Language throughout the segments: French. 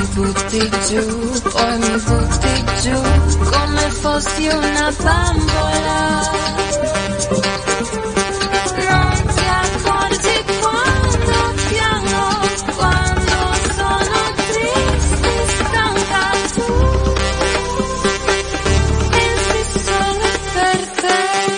butti giù come fossi una bambola. Non ti accorgi quando piango, quando sono triste, stanca, tu pensi solo per te.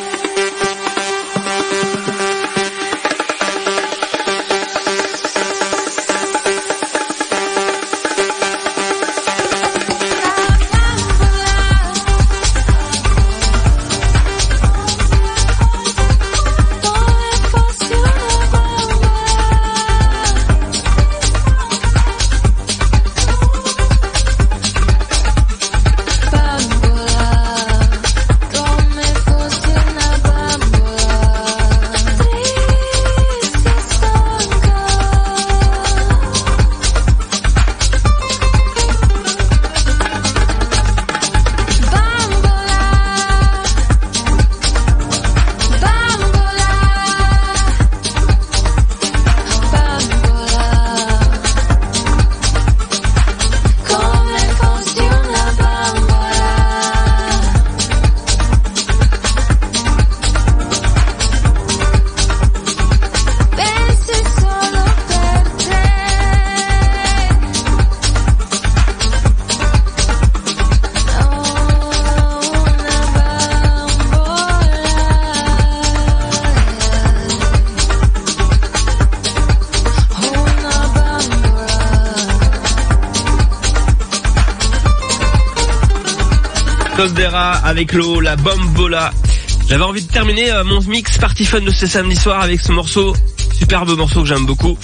Dera avec l'eau, la bambola. J'avais envie de terminer mon mix Party Fun de ce samedi soir avec ce morceau, superbe morceau que j'aime beaucoup.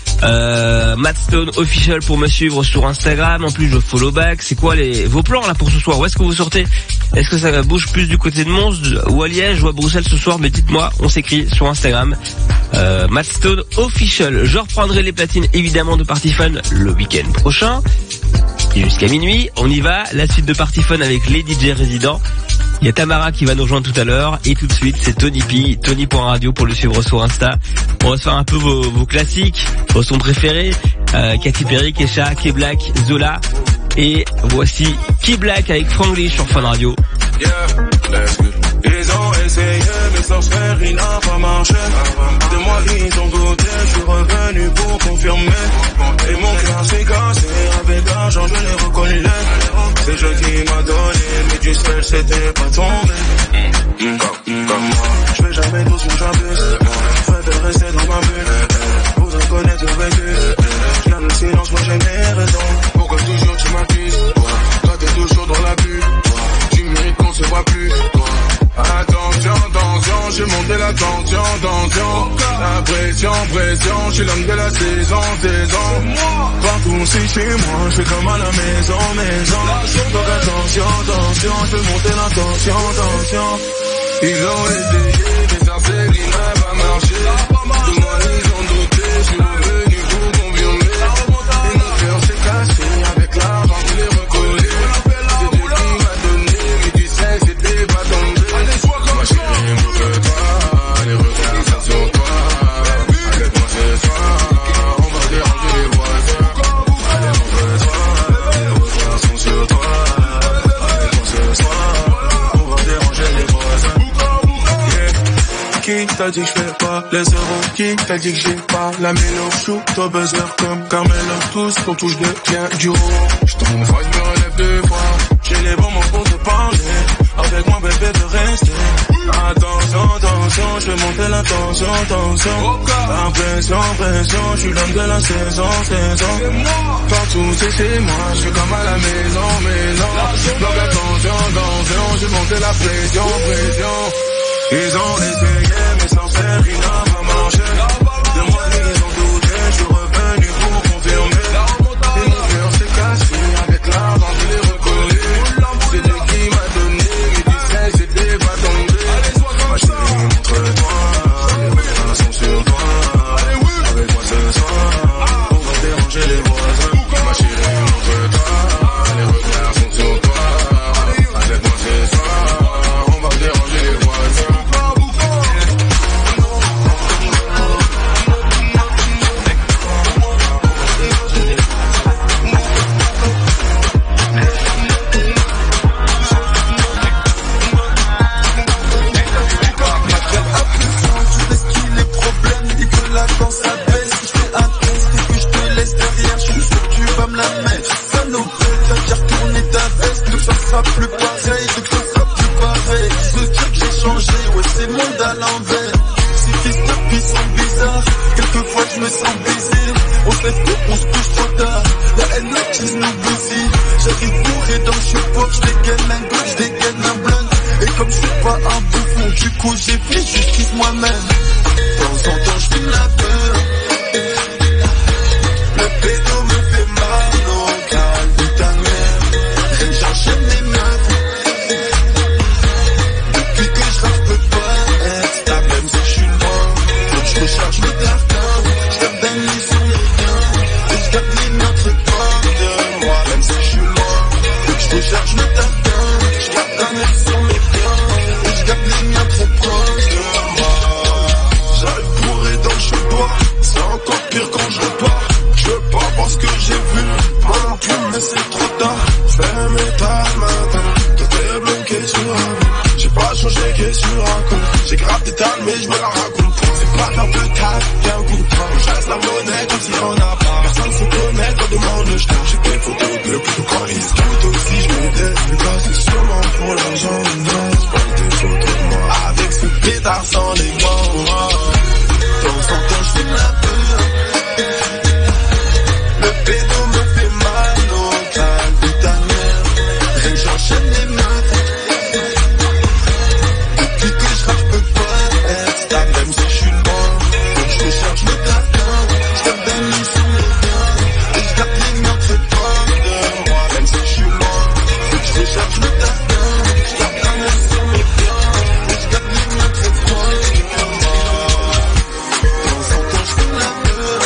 Matt Stone Official pour me suivre sur Instagram. En plus je follow back. C'est quoi vos plans là pour ce soir? Où est-ce que vous sortez? Est-ce que ça bouge plus du côté de Mons ou à Liège ou à Bruxelles ce soir? Mais dites-moi, on s'écrit sur Instagram. Matt Stone Official. Je reprendrai les platines évidemment de Party Fun le week-end prochain. Et jusqu'à minuit, on y va. La suite de Party Fun avec les DJ résidents. Il y a Tamara qui va nous rejoindre tout à l'heure. Et tout de suite, c'est Tony P, Tony.radio pour le suivre sur Insta. On va se faire un peu vos classiques, vos sons préférés. Katy Perry, Kesha, K-Black, Zola. Et voici K-Black avec Franglish sur Fun Radio. Yeah, let's go. Ils ont essayé, mais sans se faire, il n'a pas marché. De moi, ils ont douté, je suis revenu pour confirmer. Et mon cœur s'est cassé, avec l'argent, je l'ai reconnu. C'est le jeu qui m'a donné, mais du sel, c'était pas tombé. Comme moi, je fais jamais doucement, j'abuse. Je préfère rester dans ma bulle. Vous en connaissez le vécu. Je garde le silence, moi j'ai mes raisons. Pourquoi toujours tu m'accuses? Toi, t'es toujours dans la bulle. Tu mérites qu'on se voit plus. Attention, attention, j'ai monté la tension, tension. La pression, pression, je suis l'homme de la saison, saison. Partout c'est chez moi, je fais comme à la maison, maison. Donc attention, attention, je fais monter la tension, tension. Ils ont essayé, mais ça c'est qui n'a pas marché. De moi ils ont douté, je suis revenu pour confirmer. Et mon cœur s'est cassé, avec l'argent je l'ai recollé. C'est Dieu qui m'a donné, mais tu sais c'était pas tombé. Ma chérie, montre toi, les regards sont sur toi. Avec moi ce soir, on va déranger les voisins. Allez, montre-toi, les regards sont sur toi. Avec moi ce soir, on va déranger les voisins. Qui t'a dit que je fais pas les euros? Qui t'a dit que j'ai pas la mélo? Shoot au buzzer comme Carmelo. Tous qu'on touche de bien du haut. J't'envoie, je me relève deux fois. J'ai les bons mots pour te parler. Avec moi bébé de rester. Attention, attention, je vais monter la tension, tension. La pression, pression, je suis l'homme de la saison, saison. Partout c'est chez moi, je suis comme à la maison, maison. Donc attention, attention, je vais monter la pression, pression. Ils ont essayé, mais sans faire, il n'a pas marché. De moi, ils ont douté, je suis revenu pour confirmer. Et mon cœur s'est cassé, avec l'argent, je l'ai recollé. C'est Dieu qui m'a donné, mais tu sais, c'était pas tombé. Ma chérie, montre-toi, les regards sont sur toi. Avec moi ce soir, on va déranger les voisins. Ma chérie, montre-toi, les regards sont sur toi. Avec moi ce soir, on va déranger les voisins. on se couche trop tard. La haine, la cheese nous bousille. J'arrive bourré dans le support, j'dégaine un goût, j'dégaine un blunt. Et comme j'suis pas un bouffon, du coup j'ai fait justice moi-même. De temps en temps j'fume la peur. Le pédo me fait mal au calme de ta mère. J'enchaîne les meufs. Depuis que j'rappe peux pas être ta même si j'suis loin. Donc j'recharge le tartin. J'garde un lit sur les biens. Et j'garde les miens très proches de moi. Même si j'suis loin. Donc j'recharge le tartin. J'garde un lit sur mes biens. Et j'garde les miens très proches de moi. J'arrive bourré dans le chevaux. C'est encore pire quand je repars. Je veux pas voir ce que j'ai vu. Pas non plus mais c'est trop tard. J'fais mes tas le matin. Toi t'es bloqué sur un bout. J'ai pas changé qu'est-ce que tu racontes. J'ai grave des talles mais je me la raconte. C'est pas faire de taf qu'un coup de poing. Je reste la monnaie comme si on a pas. Personne se connaît quand demande le jeton. J'ai des photos de plutôt quand ils se scoutent aussi. Je me déplace c'est sûrement pour l'argent. Je prends des photos de moi avec ce pétard sans les gants. De temps en temps je fume la peur. Le pédo me fait mal au calme de ta mère. Et j'enchaîne les meufs. Depuis que j'rappe peux pas être stable même si j'suis loin. Donc j'recherche le tartin. J'garde un lit sur les biens. Et j'garde les miens très proches de moi. Même si j'suis loin. Donc j'recherche le tartin. J'garde un lit sur mes biens. Et j'garde les miens très proches de moi. De temps en temps j'fume la peur.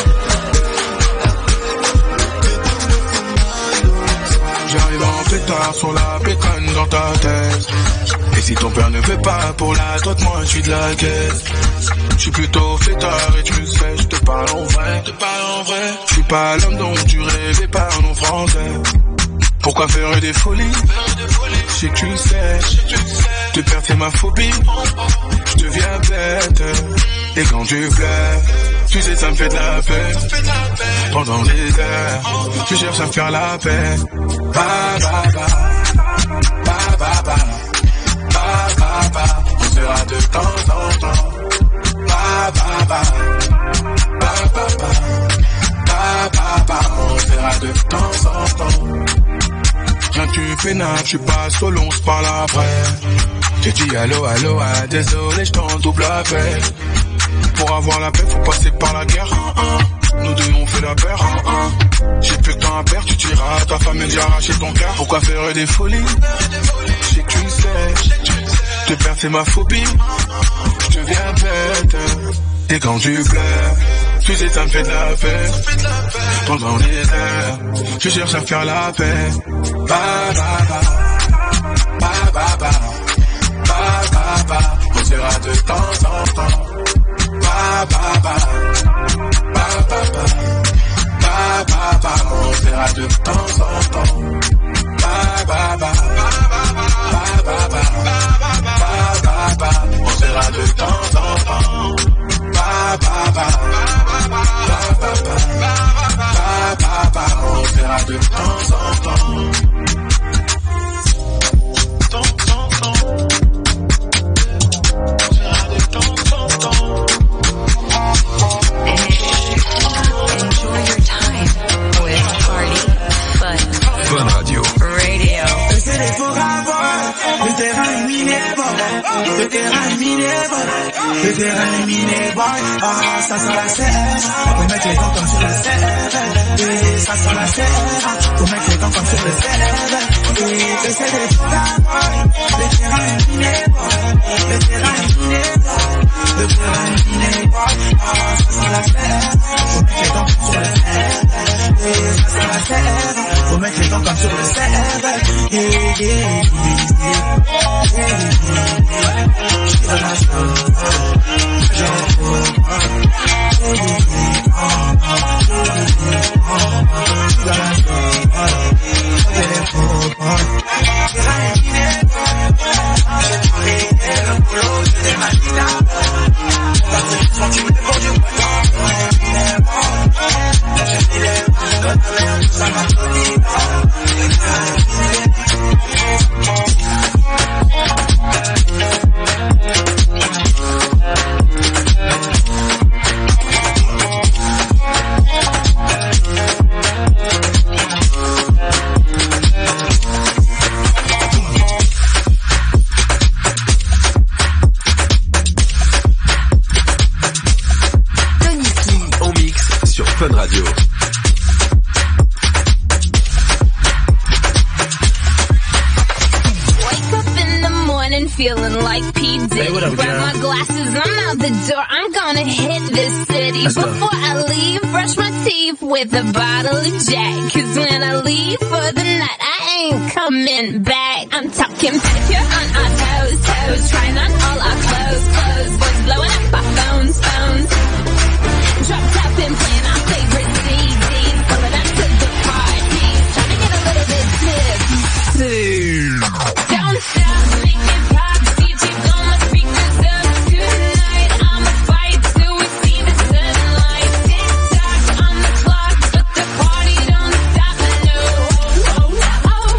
J'arrive en pétard sur la pécane dans ta tête. Et si ton père ne veut pas pour la droite, moi je suis de la caisse. Je suis plutôt fêtard et tu le sais, je te parle en vrai. Je suis pas l'homme dont tu rêvais, parle en français. Pourquoi faire des folies? Je sais que tu le sais. Te perdre c'est ma phobie. Je deviens bête. Et quand tu pleures, tu sais ça me fait de la peine. Pendant des heures, tu cherches à me faire la paix. Ba ba ba, ba ba ba, ba ba ba. On sera de temps en temps. Ba ba ba, ba ba ba, ba ba ba. On sera de temps en temps. Viens tu pénales, je suis pas solo, on se parle après. J'ai dit allô, allô, ah, désolé, je t'en double appel. Pour avoir la paix, faut passer par la guerre. Nous deux on fait la paire. J'ai plus que temps à perdre, tu tireras à ta femme et j'ai arraché ton cœur. Pourquoi faire des folies? Je sais que tu le sais. Te perdre c'est ma phobie. Je deviens bête. Et quand tu pleures, tu sais ça me fait de la peine. Pendant les heures, je cherche à faire la paix. Ba ba ba, ba ba ba, ba ba ba. On sera de temps en temps. Ba ba ba, ba ba ba, ba ba ba. On sera de temps en temps. Ba ba ba, ba ba ba, ba ba ba. On sera de temps en temps. Ba ba ba, ba ba ba, ba ba. On sera de temps en temps. Fun Radio. C'est des faux ravoirs, le terrain est miné, le terrain est miné, le terrain est miné, ah, ça sent la serre, faut mettre les dents comme sur le cerf, et ça sent la serre, faut mettre les dents comme sur le cerf, et c'est des faux ravoirs, le terrain est miné, le terrain est miné, le terrain est miné, ah, ça sent la serre, faut mettre les dents comme sur le cerf, et ça sent la serre, faut mettre les dents comme sur le cerf. ditty. Grab my glasses, I'm out the door. I'm gonna hit this city. Before I leave, brush my teeth with a bottle of Jack. Cause when I leave for the night, I ain't coming back. I'm talking pedicure on our toes, toes. Trying on all our clothes, clothes. Boys blowing up our phones, phones. Dropped up and playing our favorite CDs. Pulling up to the parties. Trying to get a little bit tipsy. Don't stop, make it pop. DJ, blow my speakers up tonight. I'ma fight till we see the sunlight. Tick tock on the clock, but the party don't stop. No. Don't stop,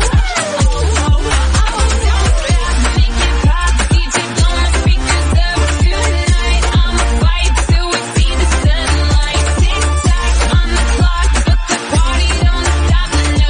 make it pop. DJ, blow my speakers up tonight. I'ma fight till we see the sunlight. Tick tock on the clock, but the party don't stop. No.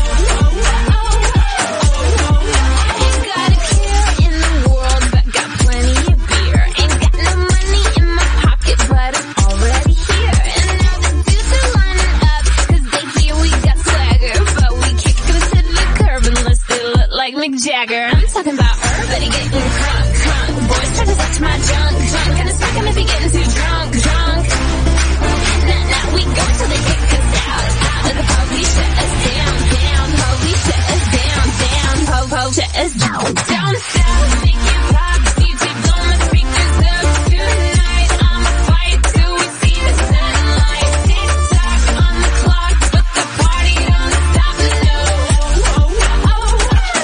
Ain't got a care in the world, but got plenty of beer. Ain't got no money in my pocket, but I'm already here. And now the dudes are lining up, cause they hear we got swagger. But we kick them to the curb unless they look like Mick Jagger. I'm talking about everybody getting crunk, crunk. Boys try to touch my junk, junk. Gonna smack him if he getting too drunk, drunk. Now we go till they kick us out. The police shut us down, down. Police shut us down, down. Shut us down. Don't stop, make it pop. DJ, blow my speakers up tonight. I'ma fight till we see the sunlight. Tick tock on the clock, but the party don't stop. No. Don't stop,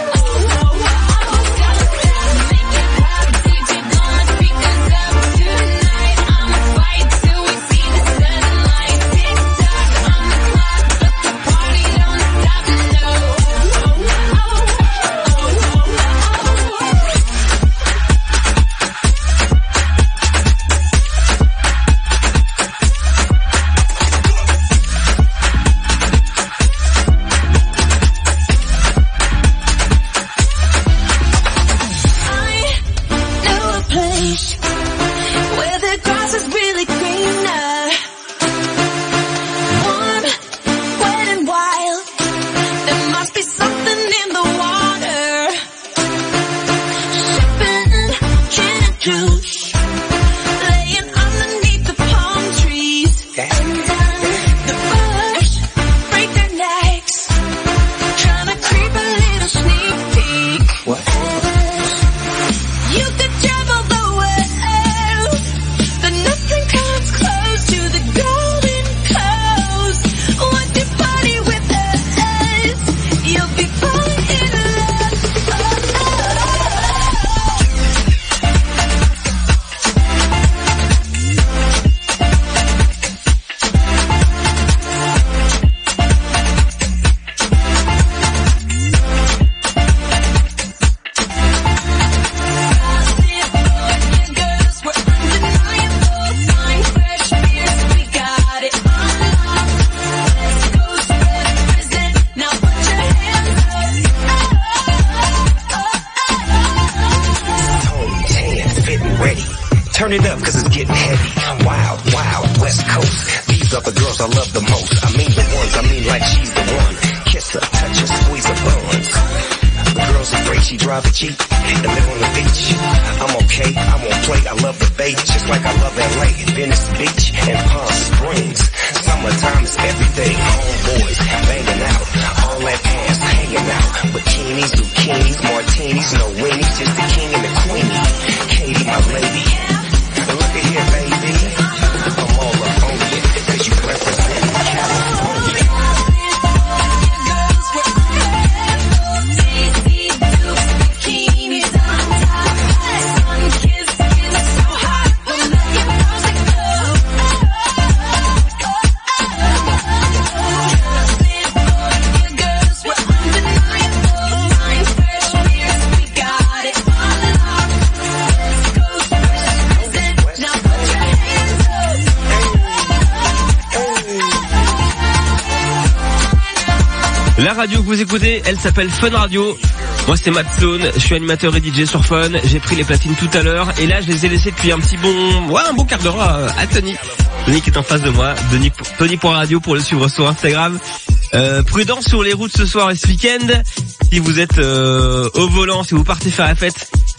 make it pop. DJ, blow my speakers up tonight. I'ma fight till we see the sunlight. Tick tock on the clock, but the party don't stop. No. I know a place where the grass is really greener. Warm, wet and wild. There must be something in the water. Sipping gin and juice, laying underneath the palm trees. And the birds break their necks, trying to creep a little sneak peek. You could travel the world, but nothing comes close to the Golden Coast. Once you party with us, you'll be falling in love. Girls, we're undeniable, fine, fresh beers, we got it on lock. West Coast represent, now put your hands up. Home, tan, fitting ready. Turn it up cause it's getting heavy. Wild, wild, West Coast. These are the girls I love the most. I mean the ones, I mean like she's the one. Kiss her, touch her, squeeze her buns. The girl's afraid she drive a Jeep and live on the beach. I'm okay, I won't play, I love the bay. Just like I love LA, Venice Beach and Palm Springs. Summertime is everything. Homeboys banging out, all that pants hanging out. Bikinis, zucchinis, martinis, no weenies, just the king and the queenie. Katie, my lady. Look at here, baby. I'm all up on you, cause you represent California. Girls, we're undeniable, Daisy Dukes, bikinis on top. Sun kiss, skin so hot, we'll make it perfect glow. Girls, we're undeniable, fine, fresh beers, we got it on lock. West Coast represent, now put your hands up. La radio que vous écoutez, elle s'appelle Fun Radio. Moi c'est Matt Stone, je suis animateur et DJ sur Fun. J'ai pris les platines tout à l'heure et là je les ai laissées depuis un bon quart d'heure à Tony. Tony qui est en face de moi, Tony.radio pour le suivre sur Instagram. Prudence sur les routes ce soir et ce week-end. Si vous êtes au volant, si vous partez faire la fête,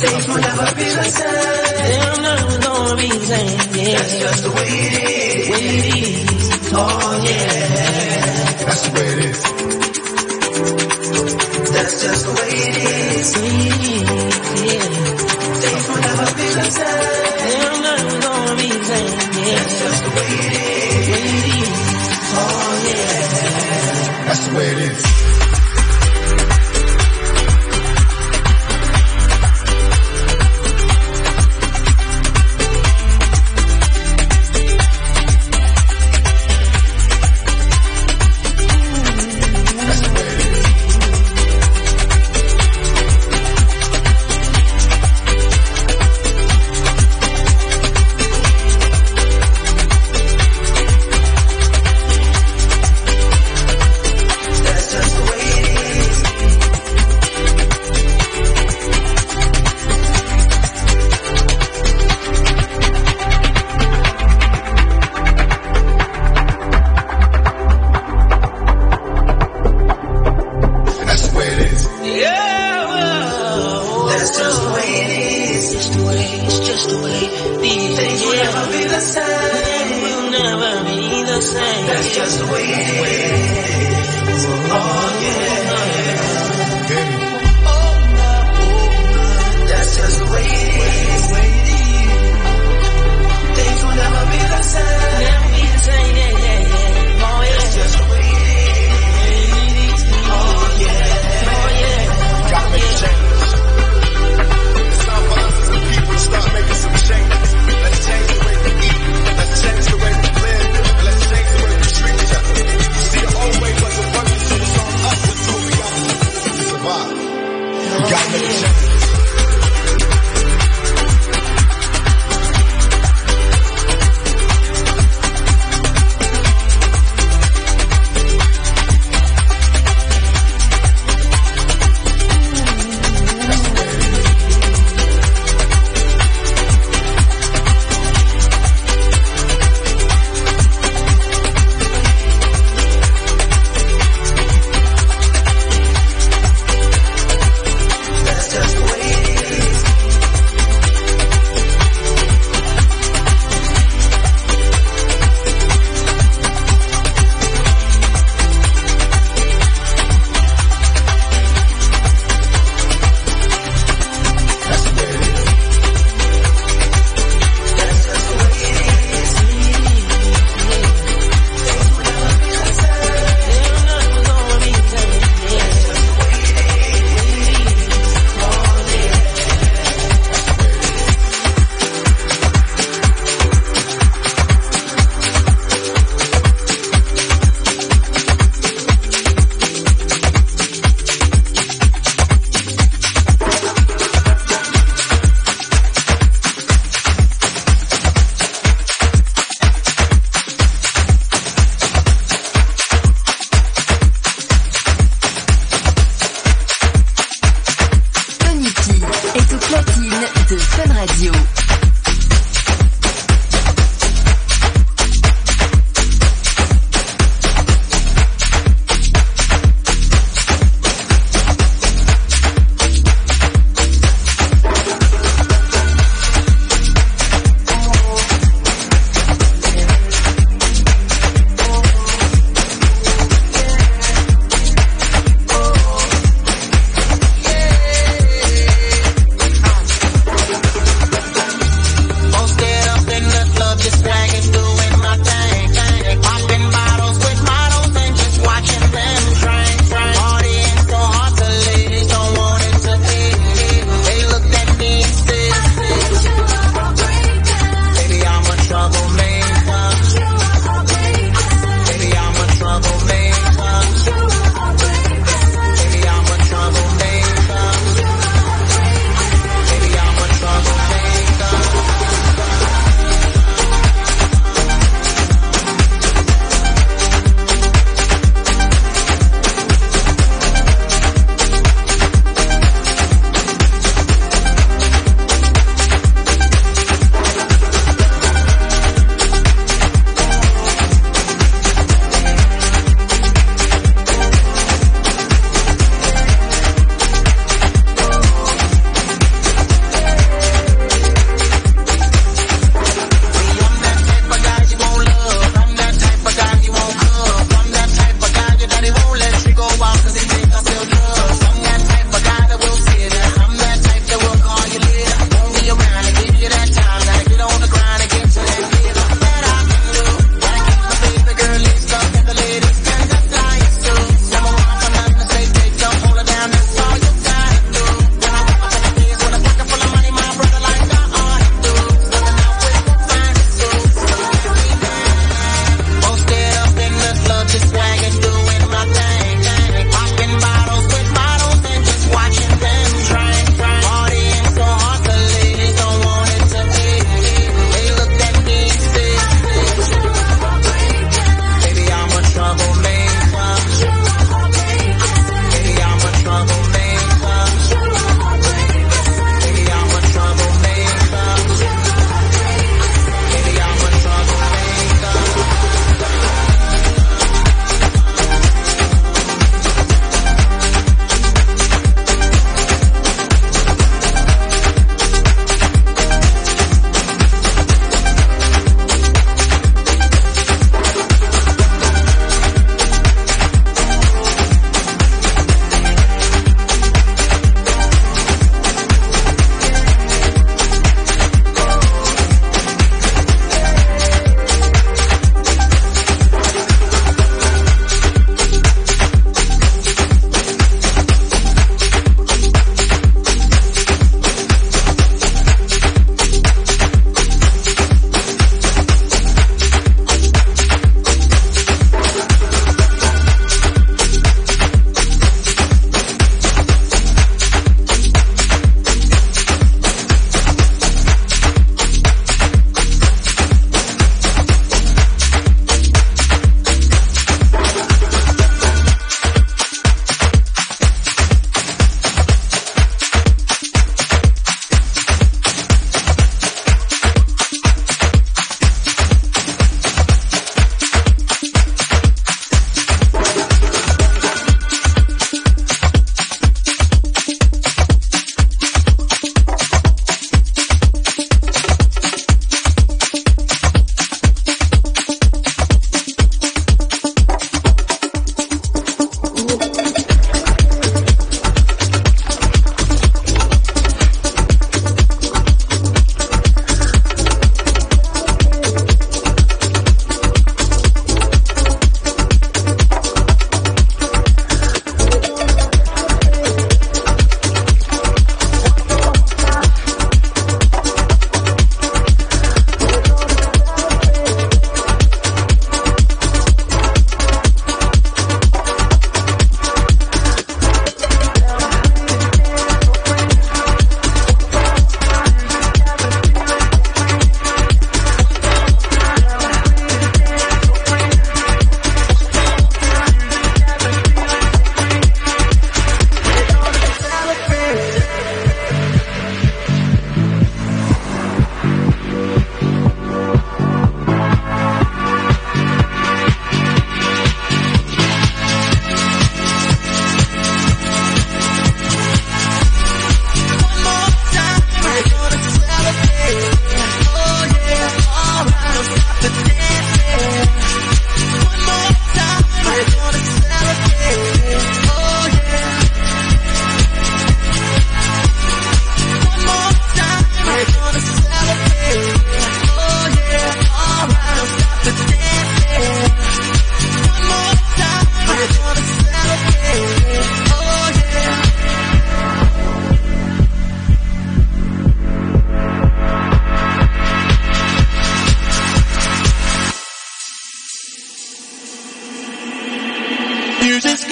Things will never be the same. They're never gonna be the same. Yeah. That's just the way it is. Way it is. Oh yeah. That's the way it is. That's just the way it is. Yeah. Things will never be the same. They're never gonna be the same. Yeah. That's just the way it is. Way it is. Oh yeah. That's the way it is.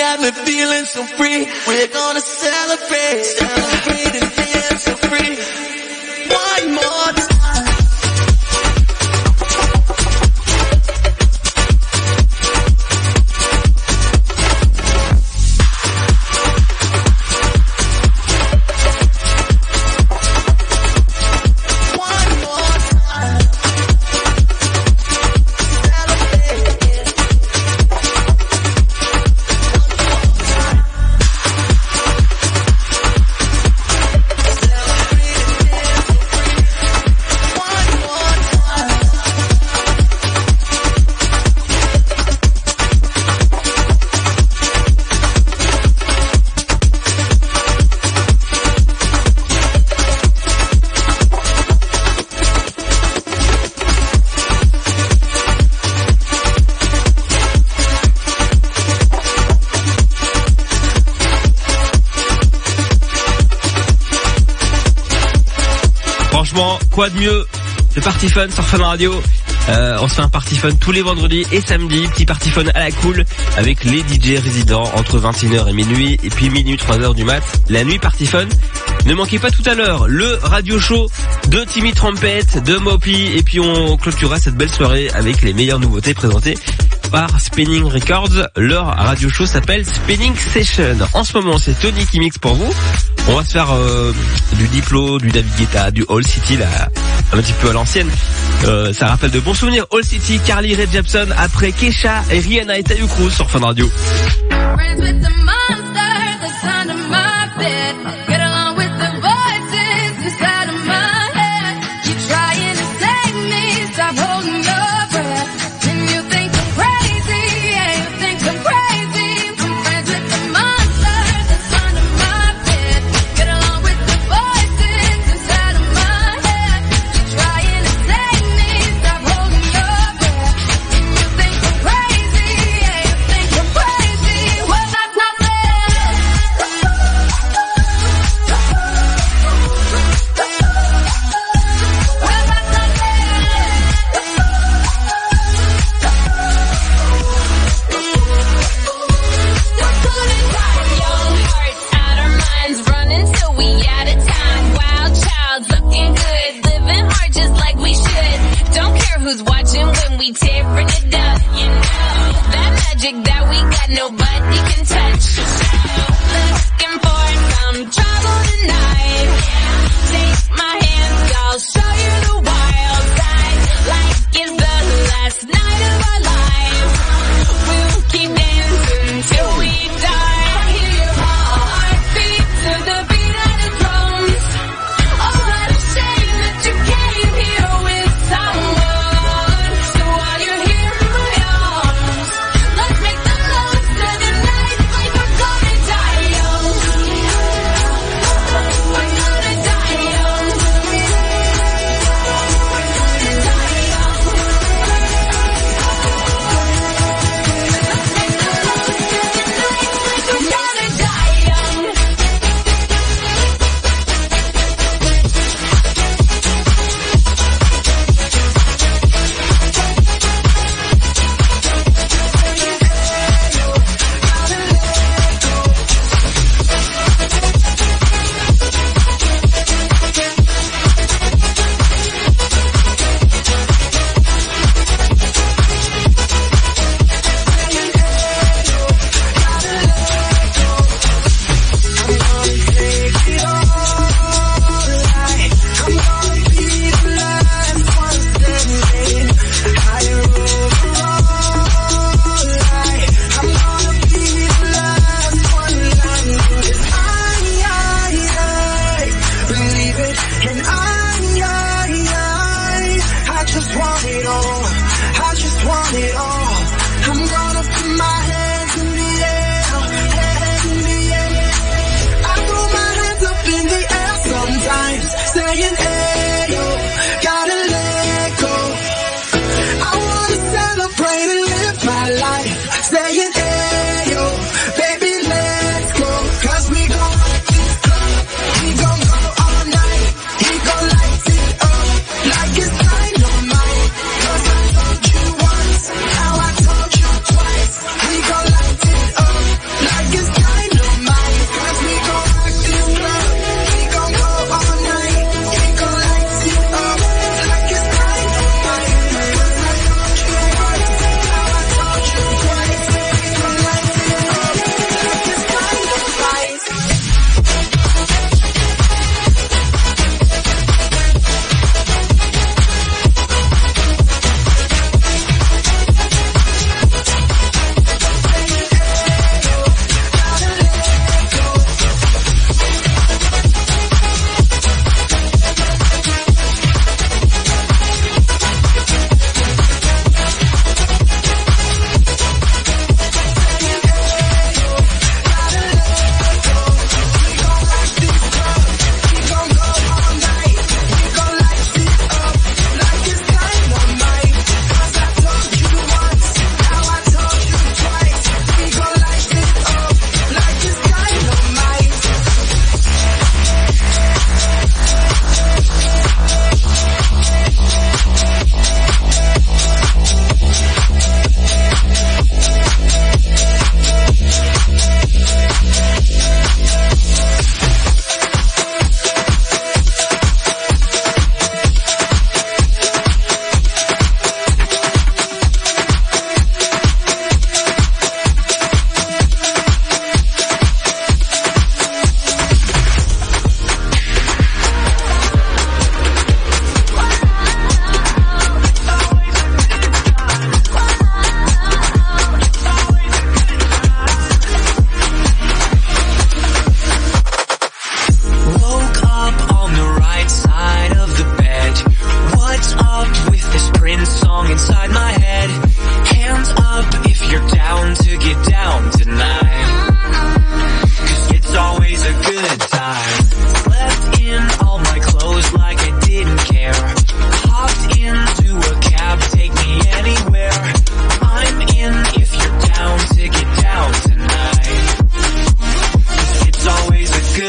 got me feeling so free. We're gonna celebrate, celebrate and dance so free. One more time. Franchement, quoi de mieux? C'est Party Fun sur Fun Radio. On se fait un Party Fun tous les vendredis et samedis. Petit Party Fun à la cool avec les DJ résidents entre 21h et minuit. Et puis minuit, 3h du mat. La nuit Party Fun. Ne manquez pas tout à l'heure le radio show de Timmy Trumpet, de Moppy. Et puis on clôturera cette belle soirée avec les meilleures nouveautés présentées par Spinning Records. Leur radio show s'appelle Spinning Session. En ce moment, c'est Tony qui mixe pour vous. On va se faire du Diplo, du David Guetta, du All City, là, un petit peu à l'ancienne. Ça rappelle de bons souvenirs. All City, Carly Rae Jepsen, après Kesha et Rihanna et Tayu Cruz sur Fun Radio. Well, that's not fair.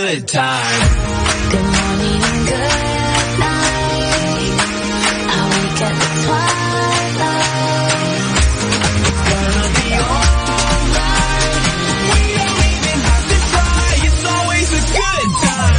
good time. Good morning and good night. I wake at the twilight. It's gonna be alright. We don't even have to try. It's always a good time.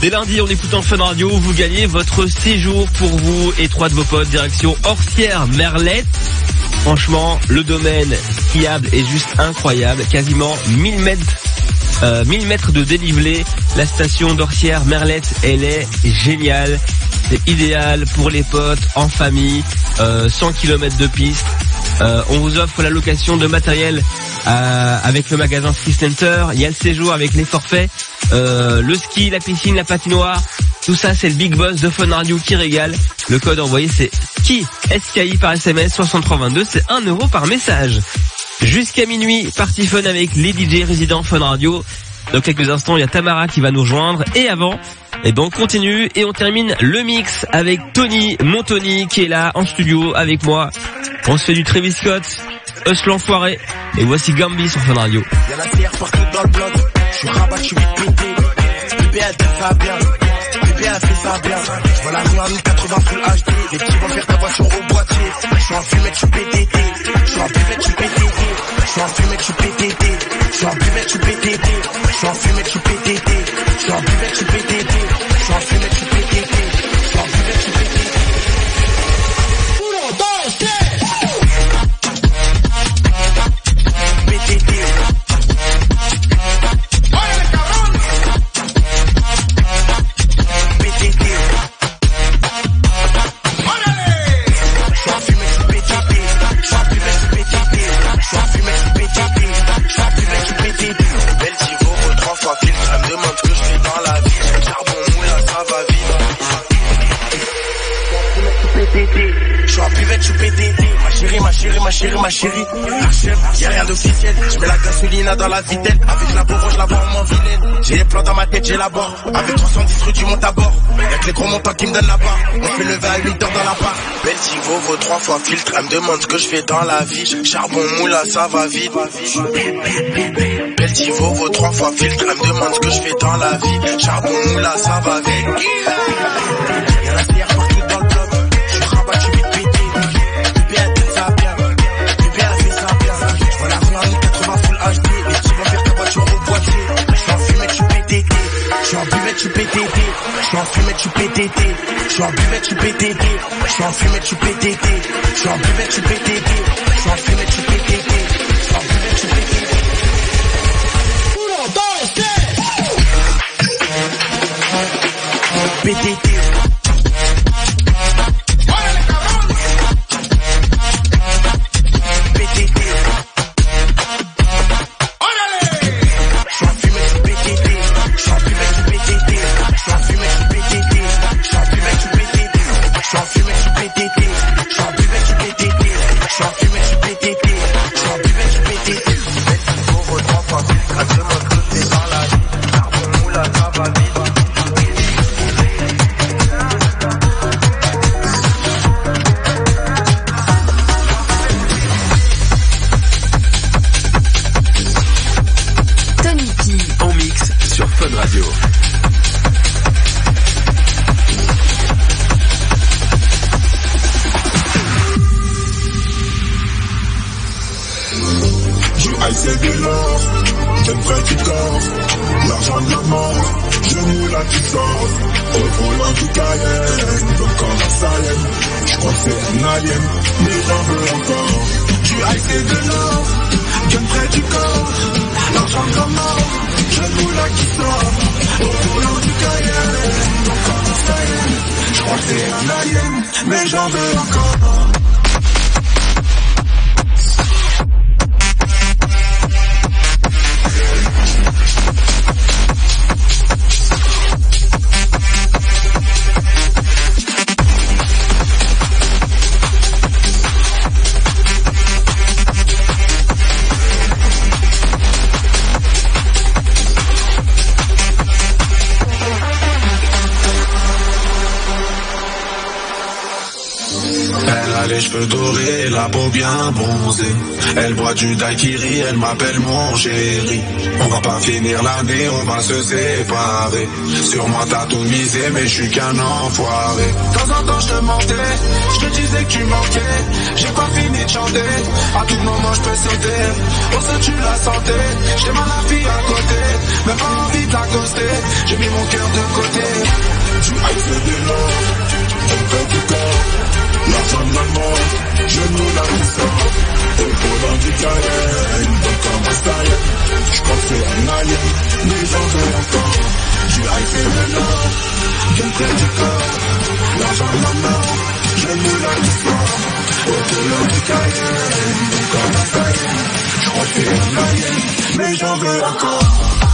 Les lundis, en écoutant Fun Radio, vous gagnez votre séjour pour vous et 3 de vos potes, direction Orsières-Merlette. Franchement, le domaine skiable est juste incroyable. Quasiment 1000 mètres de dénivelé. La station d'Orsières-Merlette, elle est géniale. C'est idéal pour les potes, en famille, 100 km de piste. On vous offre la location de matériel avec le magasin Ski Center. Il y a le séjour avec les forfaits, le ski, la piscine, la patinoire. Tout ça, c'est le Big Boss de Fun Radio qui régale. Le code envoyé, c'est SKI, SKI par SMS 6322. C'est 1 € par message. Jusqu'à minuit, party fun avec les DJ résidents Fun Radio. Dans quelques instants, il y a Tamara qui va nous rejoindre. Et avant, on continue et on termine le mix avec Tony, mon Tony, qui est là en studio avec moi. On se fait du Travis Scott, Us l'enfoiré. Et voici Gambi sur Fun Radio. Y'a la terre partout dans le bloc. Je suis rabat, je suis vite pété. Bébé a dit ça bien. Bébé a fait ça bien. Je vois la rue en 1080 full HD. Les petits vont faire ta voiture au boîtier. Je suis en fumette, je suis PTT. Je suis en buvette, je suis PTT. Je suis en fumette, je suis PTT. Je suis en buvette, je suis PTT. Je suis en fumette, je suis PTT. Je suis en buvette, je suis PTT. Je suis en fumette, je suis PTT. Je suis en buvette, je suis PTT. 1, 2, 3. PTT. Ma chérie, y'a rien d'officiel. Je mets la gasolina dans la vitelle. Avec la bourre, je la vois en moins vilaine. J'ai les plans dans ma tête, j'ai la barre. Avec 310 rue du monte à bord. Y'a que les gros montants qui me donnent la barre. On fait lever à 8 heures dans la part. Beltivo vaut 3 fois filtre. Elle me demande ce que je fais dans la vie. Charbon moula, ça va vite. Beltivo vaut 3 fois filtre. Elle me demande ce que je fais dans la vie. Charbon moula, ça va vite. Y'a la terre partout dans le bloc. Je suis rabat, je suis vite pété. Bébé a dit ça bien. Bébé a fait ça bien. Je vois la rue en 1080 full HD. Les petits vont faire ta voiture au boîtier. Je suis en fumette, je suis PTT. Je suis en buvette, je suis PTT. Je suis en fumette, je suis PTT. Je suis en buvette, je suis PTT. Je suis en fumette, je suis PTT. Je suis en buvette, je suis PTT. Je suis en fumette, je suis PTT. Je suis en buvette, je suis PTT. 1, 2, 3. PTT. Bien bronzé, elle boit du daiquiri, elle m'appelle mon chéri. On va pas finir l'année, on va se séparer. Sur moi t'as tout misé, mais je suis qu'un enfoiré. De temps en temps je te mentais, je te disais que tu manquais. J'ai pas fini de chanter, à tout moment je peux sauter. On sait tu la santé, j'ai mal la fille à côté, même pas envie de l'accoster, j'ai mis mon cœur de côté. Du iPhone de l'or, on fait du corps, l'argent de maman, je nous la ressors. Et pour dans du Cayenne, donc comme un style, je crois que c'est un alien, mais j'en veux encore. Du iPhone de l'or, je me fais du corps, l'argent de maman, je nous la ressors. Et pour dans du Cayenne, donc comme un style, je crois que c'est un alien, mais j'en veux encore.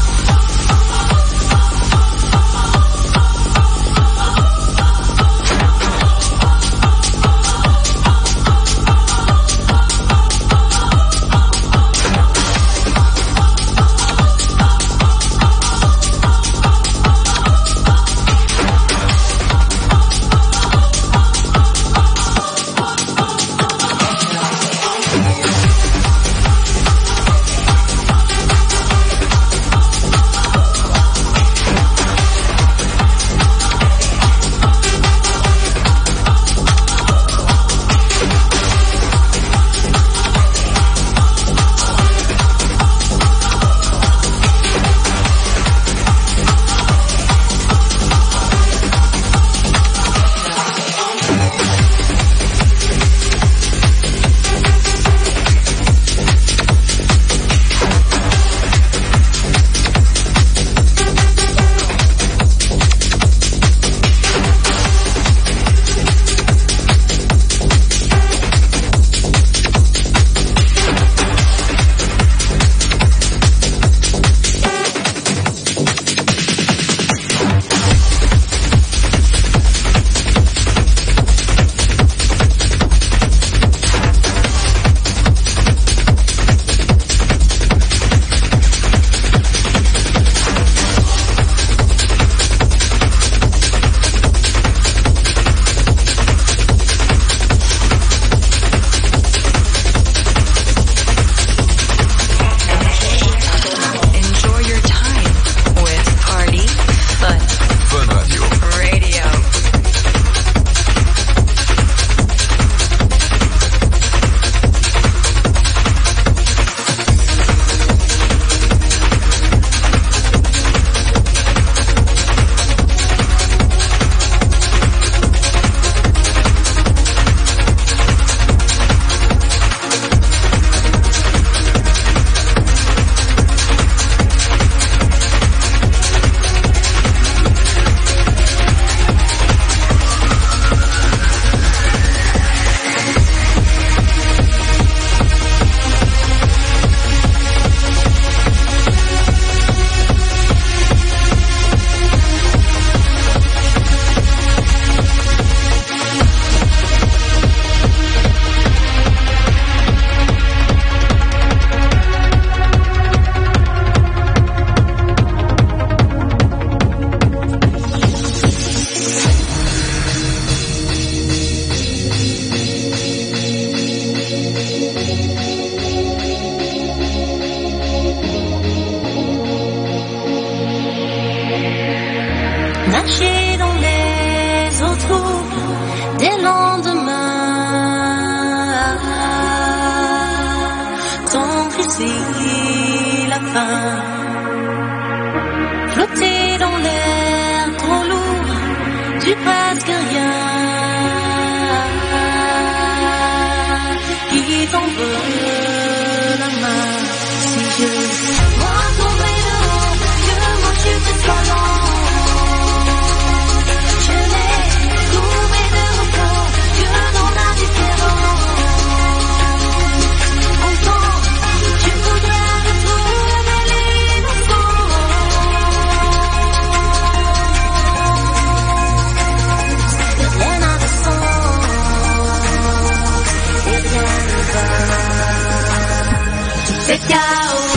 Nager dans les eaux troubles des lendemains, tendre ici la fin, flotter dans l'air trop lourd du presque rien, qui t'en veut la main si je moi tomber de haut, que moi je suis trop lent. C'est chaos.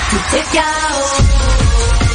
Tout est chaos.